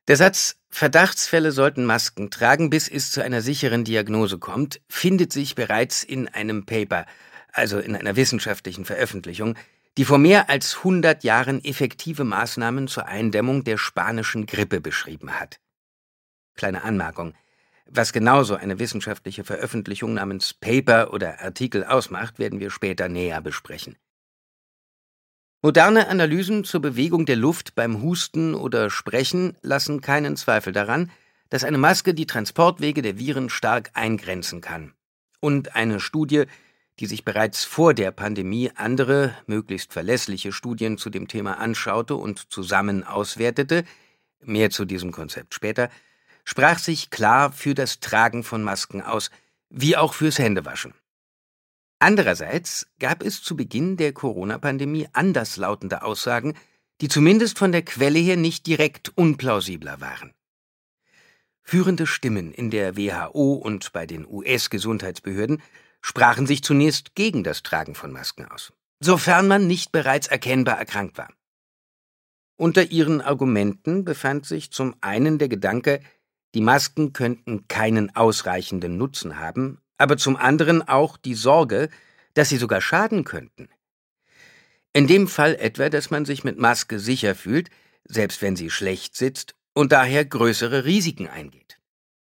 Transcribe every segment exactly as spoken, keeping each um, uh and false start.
Der Satz „Verdachtsfälle sollten Masken tragen, bis es zu einer sicheren Diagnose kommt“, findet sich bereits in einem Paper, also in einer wissenschaftlichen Veröffentlichung, die vor mehr als hundert Jahren effektive Maßnahmen zur Eindämmung der spanischen Grippe beschrieben hat. Kleine Anmerkung: Was genau so eine wissenschaftliche Veröffentlichung namens Paper oder Artikel ausmacht, werden wir später näher besprechen. Moderne Analysen zur Bewegung der Luft beim Husten oder Sprechen lassen keinen Zweifel daran, dass eine Maske die Transportwege der Viren stark eingrenzen kann. Und eine Studie, die sich bereits vor der Pandemie andere, möglichst verlässliche Studien zu dem Thema anschaute und zusammen auswertete, mehr zu diesem Konzept später, sprach sich klar für das Tragen von Masken aus, wie auch fürs Händewaschen. Andererseits gab es zu Beginn der Corona-Pandemie anderslautende Aussagen, die zumindest von der Quelle her nicht direkt unplausibler waren. Führende Stimmen in der W H O und bei den U S-Gesundheitsbehörden sprachen sich zunächst gegen das Tragen von Masken aus, sofern man nicht bereits erkennbar erkrankt war. Unter ihren Argumenten befand sich zum einen der Gedanke, die Masken könnten keinen ausreichenden Nutzen haben, aber zum anderen auch die Sorge, dass sie sogar schaden könnten. In dem Fall etwa, dass man sich mit Maske sicher fühlt, selbst wenn sie schlecht sitzt, und daher größere Risiken eingeht.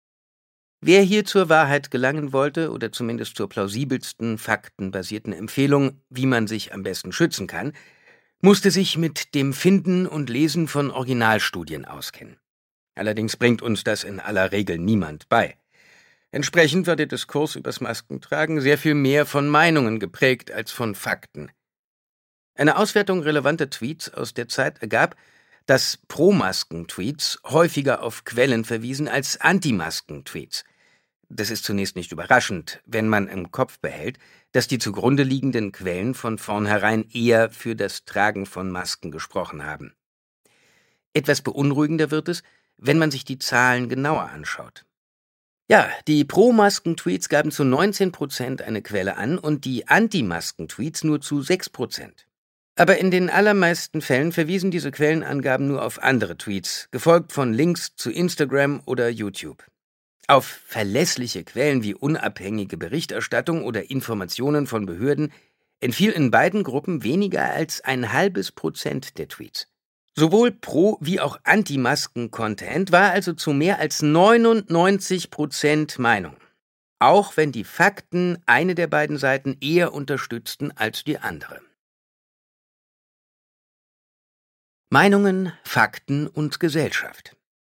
Wer hier zur Wahrheit gelangen wollte oder zumindest zur plausibelsten, faktenbasierten Empfehlung, wie man sich am besten schützen kann, musste sich mit dem Finden und Lesen von Originalstudien auskennen. Allerdings bringt uns das in aller Regel niemand bei. Entsprechend war der Diskurs übers Maskentragen sehr viel mehr von Meinungen geprägt als von Fakten. Eine Auswertung relevanter Tweets aus der Zeit ergab, dass Pro-Masken-Tweets häufiger auf Quellen verwiesen als Anti-Masken-Tweets. Das ist zunächst nicht überraschend, wenn man im Kopf behält, dass die zugrunde liegenden Quellen von vornherein eher für das Tragen von Masken gesprochen haben. Etwas beunruhigender wird es, wenn man sich die Zahlen genauer anschaut. Ja, die Pro-Masken-Tweets gaben zu neunzehn Prozent eine Quelle an und die Anti-Masken-Tweets nur zu sechs Prozent. Aber in den allermeisten Fällen verwiesen diese Quellenangaben nur auf andere Tweets, gefolgt von Links zu Instagram oder YouTube. Auf verlässliche Quellen wie unabhängige Berichterstattung oder Informationen von Behörden entfiel in beiden Gruppen weniger als ein halbes Prozent der Tweets. Sowohl Pro- wie auch Anti-Masken-Content war also zu mehr als neunundneunzig Prozent Meinung, auch wenn die Fakten eine der beiden Seiten eher unterstützten als die andere. Meinungen, Fakten und Gesellschaft.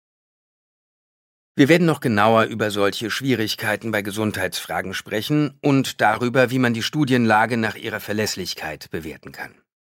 Wir werden noch genauer über solche Schwierigkeiten bei Gesundheitsfragen sprechen und darüber, wie man die Studienlage nach ihrer Verlässlichkeit bewerten kann.